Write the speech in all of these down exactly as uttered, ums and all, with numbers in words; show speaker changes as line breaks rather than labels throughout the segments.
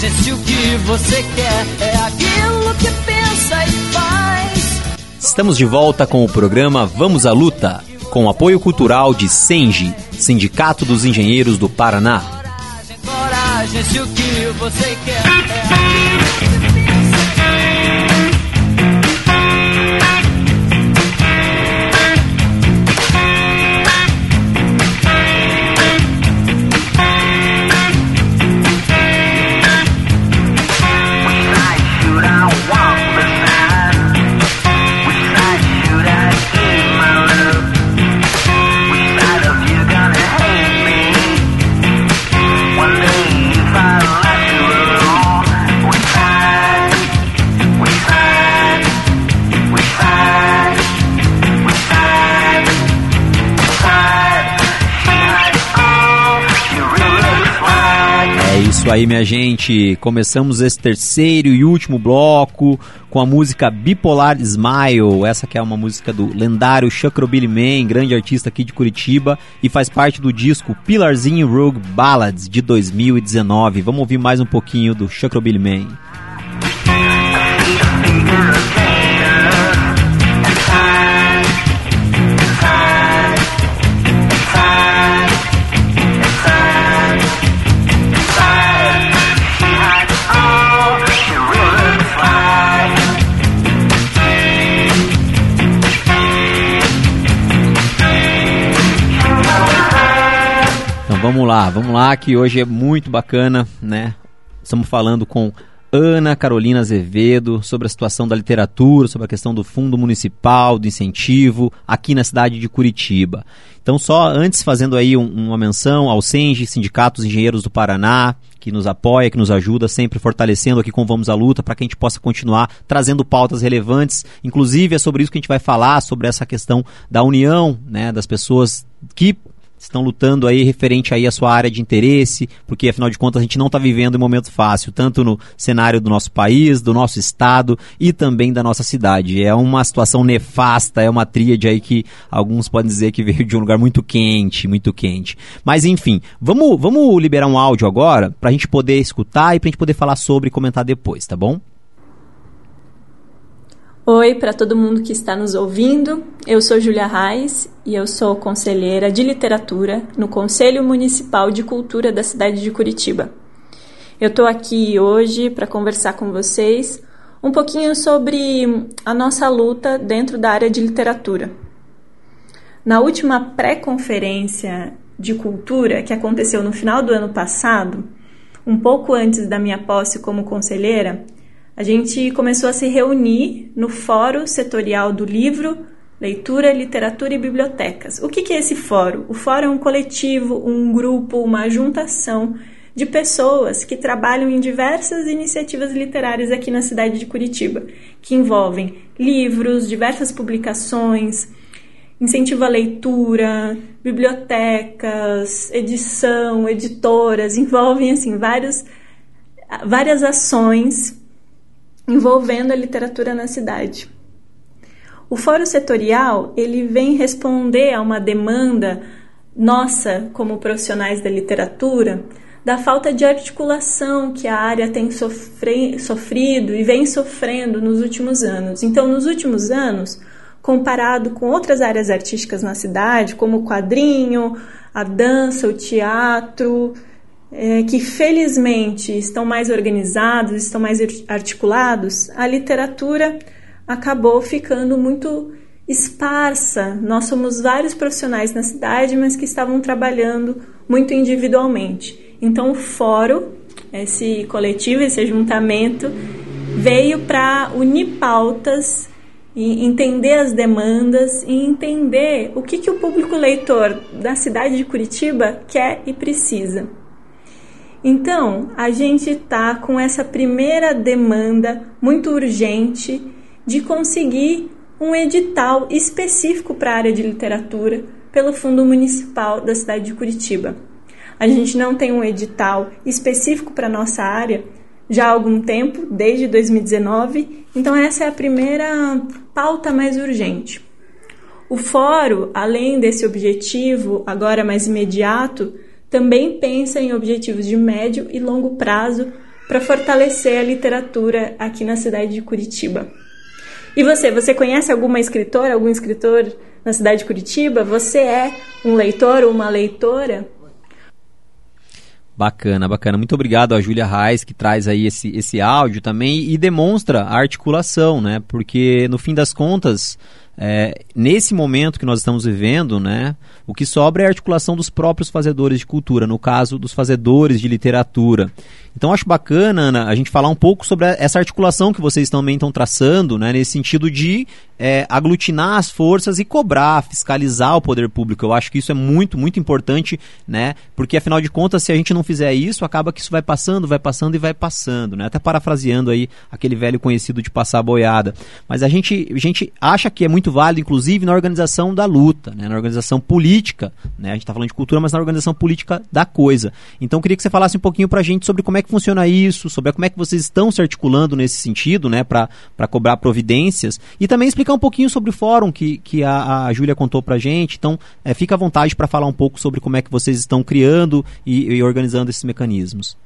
Se o que você quer é aquilo que pensa e faz.
Estamos de volta com o programa Vamos à Luta, com o apoio cultural de SENGE, Sindicato dos Engenheiros do Paraná.
Coragem, coragem, se o que você quer é aquilo que você pensa.
Isso aí, minha gente, começamos esse terceiro e último bloco com a música Bipolar Smile, essa que é uma música do lendário Chakra Billy Man, grande artista aqui de Curitiba, e faz parte do disco Pilarzinho Rogue Ballads de dois mil e dezenove. Vamos ouvir mais um pouquinho do Chakra Billy Man. Vamos lá, vamos lá, que hoje é muito bacana, né? Estamos falando com Ana Carolina Azevedo sobre a situação da literatura, sobre a questão do fundo municipal, do incentivo, aqui na cidade de Curitiba. Então, só antes fazendo aí um, uma menção ao SENGE, Sindicato dos Engenheiros do Paraná, que nos apoia, que nos ajuda, sempre fortalecendo aqui com Vamos à Luta, para que a gente possa continuar trazendo pautas relevantes. Inclusive, é sobre isso que a gente vai falar, sobre essa questão da união, né, das pessoas que estão lutando aí referente aí à sua área de interesse, porque afinal de contas a gente não está vivendo um momento fácil, tanto no cenário do nosso país, do nosso estado e também da nossa cidade. É uma situação nefasta, é uma tríade aí que alguns podem dizer que veio de um lugar muito quente, muito quente. Mas enfim, vamos, vamos liberar um áudio agora para a gente poder escutar e para a gente poder falar sobre e comentar depois, tá bom?
Oi para todo mundo que está nos ouvindo, eu sou Júlia Reis e eu sou conselheira de literatura no Conselho Municipal de Cultura da cidade de Curitiba. Eu estou aqui hoje para conversar com vocês um pouquinho sobre a nossa luta dentro da área de literatura. Na última pré-conferência de cultura que aconteceu no final do ano passado, um pouco antes da minha posse como conselheira, a gente começou a se reunir no Fórum Setorial do Livro, Leitura, Literatura e Bibliotecas. O que que é esse fórum? O fórum é um coletivo, um grupo, uma juntação de pessoas que trabalham em diversas iniciativas literárias aqui na cidade de Curitiba, que envolvem livros, diversas publicações, incentivo à leitura, bibliotecas, edição, editoras, envolvem assim, vários, várias ações envolvendo a literatura na cidade. O Fórum Setorial, ele vem responder a uma demanda nossa, como profissionais da literatura, da falta de articulação que a área tem sofre, sofrido e vem sofrendo nos últimos anos. Então, nos últimos anos, comparado com outras áreas artísticas na cidade, como o quadrinho, a dança, o teatro, É, que felizmente estão mais organizados, estão mais articulados, a literatura acabou ficando muito esparsa. Nós somos vários profissionais na cidade, mas que estavam trabalhando muito individualmente. Então o fórum, esse coletivo, esse ajuntamento, veio para unir pautas e entender as demandas e entender o que, que o público leitor da cidade de Curitiba quer e precisa. Então, a gente está com essa primeira demanda muito urgente de conseguir um edital específico para a área de literatura pelo Fundo Municipal da cidade de Curitiba. A gente não tem um edital específico para a nossa área já há algum tempo, desde dois mil e dezenove, então essa é a primeira pauta mais urgente. O fórum, além desse objetivo agora mais imediato, também pensa em objetivos de médio e longo prazo para fortalecer a literatura aqui na cidade de Curitiba. E você, você conhece alguma escritora, algum escritor na cidade de Curitiba? Você é um leitor ou uma leitora?
Bacana, bacana. Muito obrigado a Júlia Reis, que traz aí esse, esse áudio também e demonstra a articulação, né? Porque, no fim das contas, é, nesse momento que nós estamos vivendo, né, o que sobra é a articulação dos próprios fazedores de cultura, no caso dos fazedores de literatura. Então acho bacana, Ana, a gente falar um pouco sobre essa articulação que vocês também estão traçando, né, nesse sentido de é, aglutinar as forças e cobrar, fiscalizar o poder público. Eu acho que isso é muito, muito importante, né, porque afinal de contas, se a gente não fizer isso, acaba que isso vai passando, vai passando e vai passando, né, até parafraseando aí aquele velho conhecido de passar a boiada. Mas a gente, a gente acha que é muito válido, inclusive, na organização da luta, né, na organização política, né, a gente está falando de cultura, mas na organização política da coisa. Então, eu queria que você falasse um pouquinho pra gente sobre como é que funciona isso, sobre como é que vocês estão se articulando nesse sentido, né, para cobrar providências, e também explicar um pouquinho sobre o fórum que, que a, a Júlia contou pra gente. Então, é, fica à vontade para falar um pouco sobre como é que vocês estão criando e, e organizando esses mecanismos.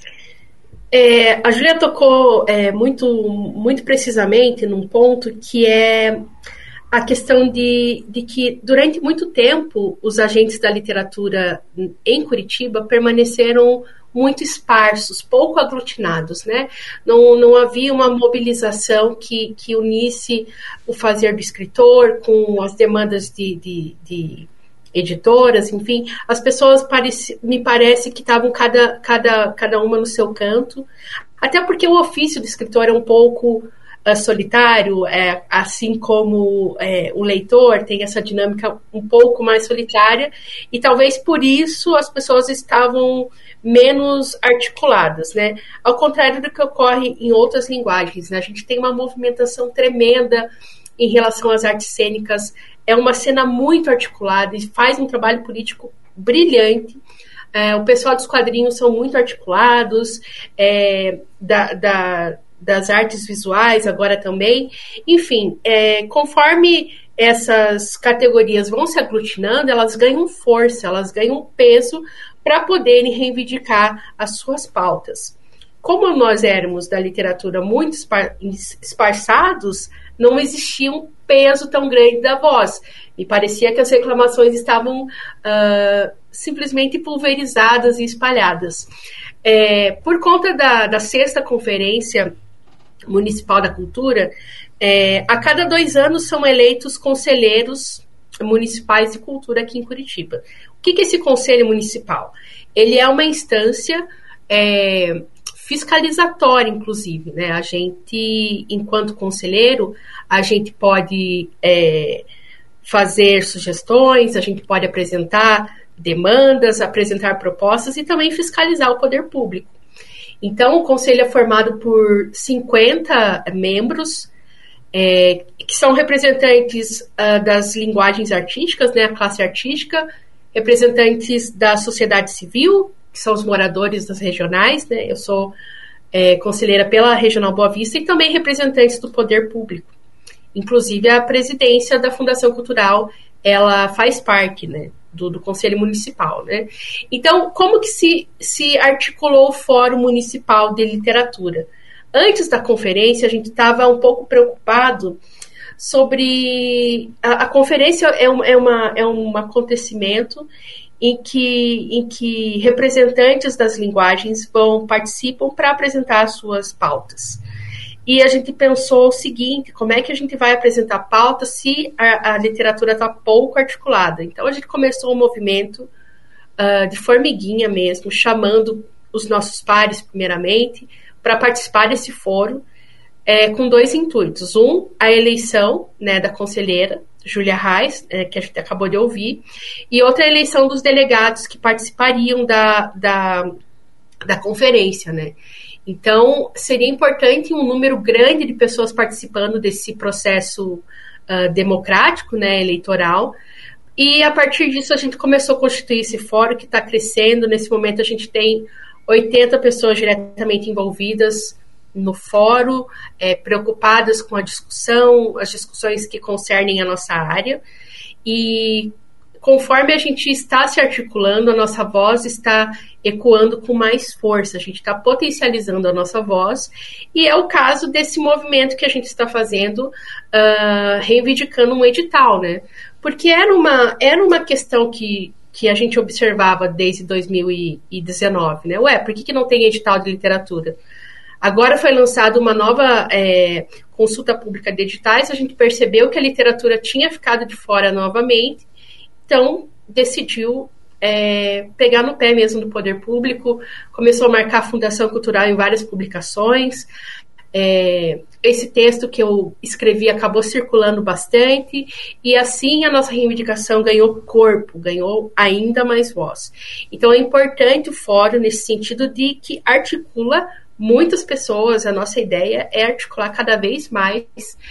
É, a Júlia tocou é, muito, muito precisamente num ponto que é a questão de, de que, durante muito tempo, os agentes da literatura em Curitiba permaneceram muito esparsos, pouco aglutinados, né? Não, não havia uma mobilização que, que unisse o fazer do escritor com as demandas de, de, de editoras, enfim. As pessoas pareci, me parece que estavam cada, cada, cada uma no seu canto, até porque o ofício do escritor é um pouco uh, solitário, é, assim como é, o leitor tem essa dinâmica um pouco mais solitária, e talvez por isso as pessoas estavam menos articuladas, né? Ao contrário do que ocorre em outras linguagens, né? A gente tem uma movimentação tremenda em relação às artes cênicas, é uma cena muito articulada e faz um trabalho político brilhante. É, o pessoal dos quadrinhos são muito articulados, é, da, da, das artes visuais agora também. Enfim, é, conforme essas categorias vão se aglutinando, elas ganham força, elas ganham peso para poderem reivindicar as suas pautas. Como nós éramos da literatura muito esparçados, não existia um peso tão grande da voz. Me parecia que as reclamações estavam uh, simplesmente pulverizadas e espalhadas. É, por conta da, da sexta Conferência Municipal da Cultura, é, a cada dois anos são eleitos conselheiros municipais de cultura aqui em Curitiba. O que é esse conselho municipal? Ele é uma instância é, fiscalizatória, inclusive, né? A gente, enquanto conselheiro, a gente pode é, fazer sugestões, a gente pode apresentar demandas, apresentar propostas e também fiscalizar o poder público. Então, o conselho é formado por cinquenta membros, é, que são representantes uh, das linguagens artísticas, né, a classe artística, representantes da sociedade civil, que são os moradores das regionais, né, eu sou é, conselheira pela Regional Boa Vista, e também representantes do poder público. Inclusive, a presidência da Fundação Cultural, ela faz parte, né, do, do Conselho Municipal, né? Então, como que se, se articulou o Fórum Municipal de Literatura? Antes da conferência, a gente estava um pouco preocupado sobre... A, a conferência é um, é, uma, é um acontecimento em que, em que representantes das linguagens vão participam para apresentar as suas pautas. E a gente pensou o seguinte, como é que a gente vai apresentar pauta se a, a literatura está pouco articulada? Então, a gente começou um movimento uh, de formiguinha mesmo, chamando os nossos pares, primeiramente, para participar desse fórum, é, com dois intuitos. Um, a eleição, né, da conselheira, Júlia Reis, é, que a gente acabou de ouvir, e outra, a eleição dos delegados que participariam da, da, da conferência, né? Então, seria importante um número grande de pessoas participando desse processo uh, democrático, né, eleitoral, e a partir disso a gente começou a constituir esse fórum que está crescendo. Nesse momento a gente tem oitenta pessoas diretamente envolvidas no fórum, é, preocupadas com a discussão, as discussões que concernem a nossa área, e conforme a gente está se articulando, a nossa voz está ecoando com mais força, a gente está potencializando a nossa voz, e é o caso desse movimento que a gente está fazendo, uh, reivindicando um edital, né? Porque era uma, era uma questão que, que a gente observava desde dois mil e dezenove, né? Ué, por que, que não tem edital de literatura? Agora foi lançada uma nova é, consulta pública de editais, a gente percebeu que a literatura tinha ficado de fora novamente, então decidiu é, pegar no pé mesmo do poder público, começou a marcar a Fundação Cultural em várias publicações. É, esse texto que eu escrevi acabou circulando bastante, e assim a nossa reivindicação ganhou corpo, ganhou ainda mais voz. Então é importante o fórum nesse sentido de que articula muitas pessoas. A nossa ideia é articular cada vez mais,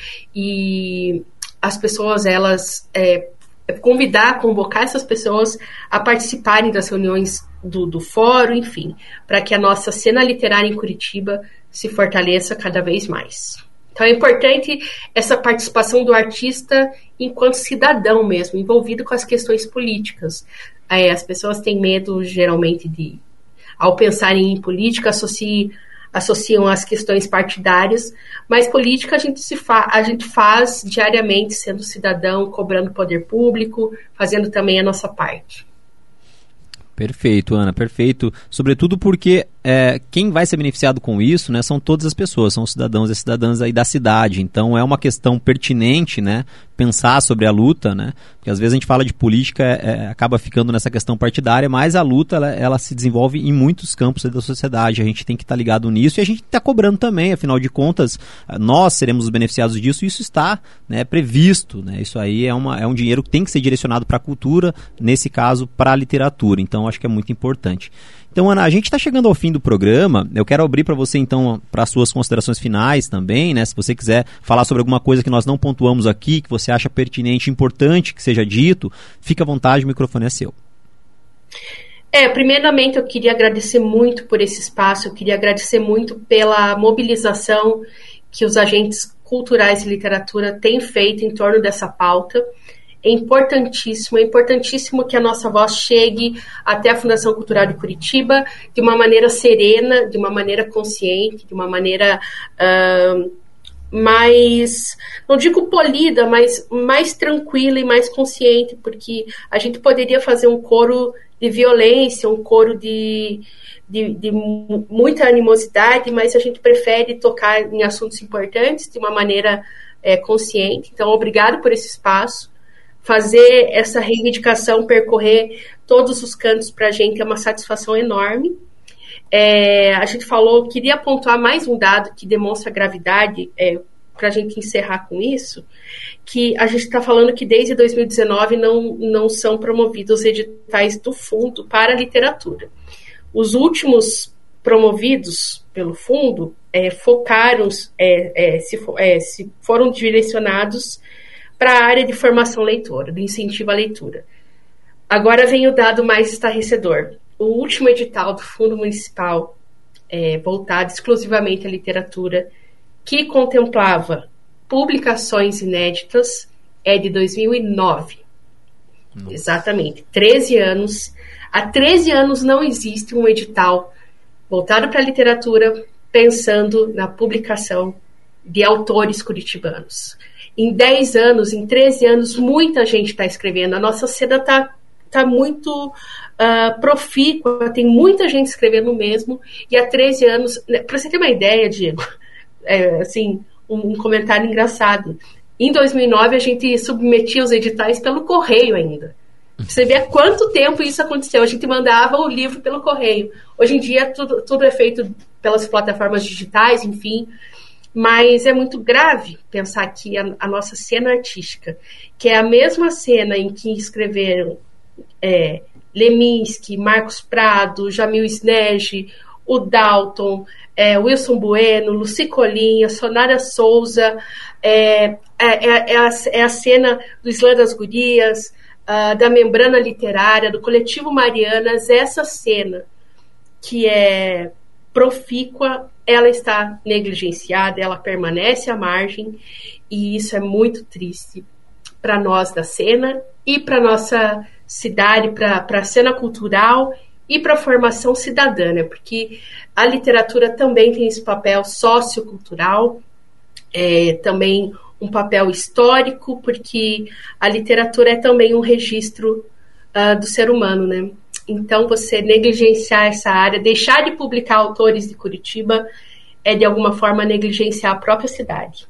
e as pessoas, elas é, convidar, convocar essas pessoas a participarem das reuniões do, do fórum, enfim, para que a nossa cena literária em Curitiba se fortaleça cada vez mais. Então é importante essa participação do artista enquanto cidadão mesmo, envolvido com as questões políticas. É, as pessoas têm medo, geralmente, de, ao pensarem em política, associam, associam as questões partidárias, mas política a gente, se fa- a gente faz diariamente, sendo cidadão, cobrando poder público, fazendo também a nossa parte.
Perfeito, Ana, perfeito. Sobretudo porque é, quem vai ser beneficiado com isso, né, são todas as pessoas, são os cidadãos e as cidadãs aí da cidade. Então é uma questão pertinente, né, pensar sobre a luta, né, porque às vezes a gente fala de política, é, acaba ficando nessa questão partidária, mas a luta ela, ela se desenvolve em muitos campos da sociedade. A gente tem que estar ligado nisso, e a gente está cobrando também, afinal de contas, nós seremos os beneficiados disso, e isso está, né, previsto, né, isso aí é, uma, é um dinheiro que tem que ser direcionado para a cultura, nesse caso para a literatura. Então acho que é muito importante. Então, Ana, a gente está chegando ao fim do programa. Eu quero abrir para você, então, para as suas considerações finais também, né? Se você quiser falar sobre alguma coisa que nós não pontuamos aqui, que você acha pertinente, importante que seja dito, fica à vontade, o microfone é seu.
É, primeiramente eu queria agradecer muito por esse espaço, eu queria agradecer muito pela mobilização que os agentes culturais de literatura têm feito em torno dessa pauta. É importantíssimo, é importantíssimo que a nossa voz chegue até a Fundação Cultural de Curitiba de uma maneira serena, de uma maneira consciente, de uma maneira uh, mais, não digo polida, mas mais tranquila e mais consciente, porque a gente poderia fazer um coro de violência, um coro de, de, de muita animosidade, mas a gente prefere tocar em assuntos importantes de uma maneira é, consciente. Então, obrigado por esse espaço. Fazer essa reivindicação, percorrer todos os cantos para a gente é uma satisfação enorme. É, a gente falou, queria pontuar mais um dado que demonstra a gravidade, é, para a gente encerrar com isso, que a gente está falando que desde dois mil e dezenove não, não são promovidos editais do fundo para a literatura. Os últimos promovidos pelo fundo é, focaram, é, é, se, é, se foram direcionados para a área de formação leitora, do incentivo à leitura. Agora vem o dado mais estarrecedor. O último edital do Fundo Municipal, é, voltado exclusivamente à literatura, que contemplava publicações inéditas, é de dois mil e nove. Nossa. Exatamente, treze anos. Há treze anos não existe um edital voltado para a literatura, pensando na publicação de autores curitibanos. Em dez anos, em treze anos, muita gente está escrevendo. A nossa cena está tá muito uh, profícua, tem muita gente escrevendo mesmo. E há treze anos, né, para você ter uma ideia, Diego, é, assim, um, um comentário engraçado. Em dois mil e nove, a gente submetia os editais pelo correio ainda. Você vê há quanto tempo isso aconteceu. A gente mandava o livro pelo correio. Hoje em dia, tudo, tudo é feito pelas plataformas digitais, enfim. Mas é muito grave pensar que a, a nossa cena artística, que é a mesma cena em que escreveram é, Leminski, Marcos Prado, Jamil Snege, o Dalton, é, Wilson Bueno, Lucy Colinha, Sonara Souza, é, é, é, a, é a cena do Islã das Gurias, uh, da Membrana Literária, do Coletivo Marianas. Essa cena que é profícua, ela está negligenciada, ela permanece à margem, e isso é muito triste para nós da cena e para nossa cidade, para a cena cultural e para a formação cidadã, né? Porque a literatura também tem esse papel sociocultural, é, também um papel histórico, porque a literatura é também um registro uh, do ser humano, né? Então, você negligenciar essa área, deixar de publicar autores de Curitiba, é de alguma forma negligenciar a própria cidade.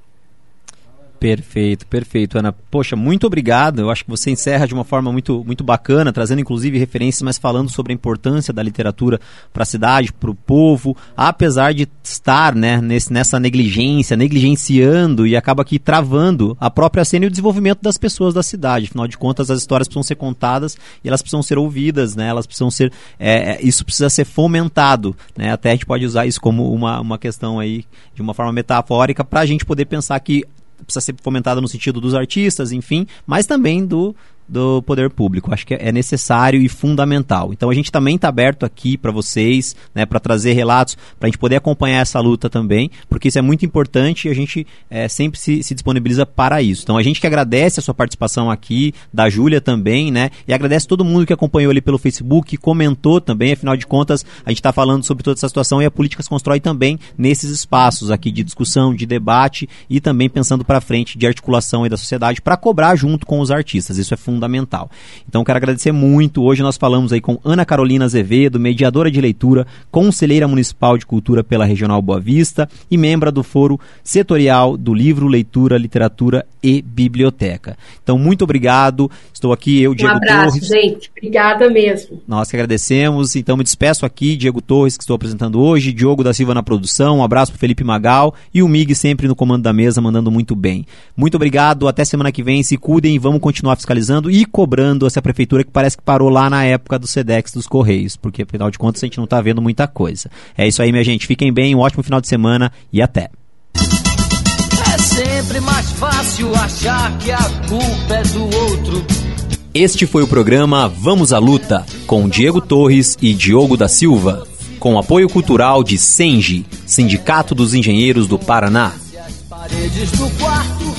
Perfeito, perfeito, Ana. Poxa, muito obrigado. Eu acho que você encerra de uma forma muito, muito bacana, trazendo inclusive referências, mas falando sobre a importância da literatura para a cidade, para o povo, apesar de estar, né, nesse, nessa negligência, negligenciando e acaba aqui travando a própria cena e o desenvolvimento das pessoas da cidade. Afinal de contas, as histórias precisam ser contadas e elas precisam ser ouvidas, né? Elas precisam ser, é, isso precisa ser fomentado, né? Até a gente pode usar isso como uma, uma questão aí, de uma forma metafórica, para a gente poder pensar que precisa ser fomentada no sentido dos artistas, enfim, mas também do, do poder público. Acho que é necessário e fundamental. Então a gente também está aberto aqui para vocês, né, para trazer relatos, para a gente poder acompanhar essa luta também, porque isso é muito importante e a gente é, sempre se, se disponibiliza para isso. Então a gente que agradece a sua participação aqui, da Júlia também, né, e agradece todo mundo que acompanhou ali pelo Facebook, que comentou também, afinal de contas, a gente está falando sobre toda essa situação e a política se constrói também nesses espaços aqui de discussão, de debate e também pensando para frente de articulação aí da sociedade para cobrar junto com os artistas. Isso é fundamental. fundamental. Então quero agradecer muito. Hoje nós falamos aí com Ana Carolina Azevedo, mediadora de leitura, conselheira municipal de cultura pela Regional Boa Vista e membro do Foro Setorial do Livro, Leitura, Literatura e Biblioteca. Então muito obrigado. Estou aqui, eu, Diego Torres. Um abraço,
Torres. Gente. Obrigada mesmo.
Nós que agradecemos. Então me despeço aqui, Diego Torres, que estou apresentando hoje, Diogo da Silva na produção, um abraço para Felipe Magal e o Mig sempre no comando da mesa, mandando muito bem. Muito obrigado, até semana que vem, se cuidem e vamos continuar fiscalizando e cobrando essa prefeitura que parece que parou lá na época do SEDEX dos Correios, porque afinal de contas a gente não está vendo muita coisa. É isso aí, minha gente, fiquem bem, um ótimo final de semana e até.
É sempre mais fácil achar que a culpa é do outro.
Este foi o programa Vamos à Luta, com Diego Torres e Diogo da Silva, com apoio cultural de SENGE, Sindicato dos Engenheiros do Paraná.
As paredes do quarto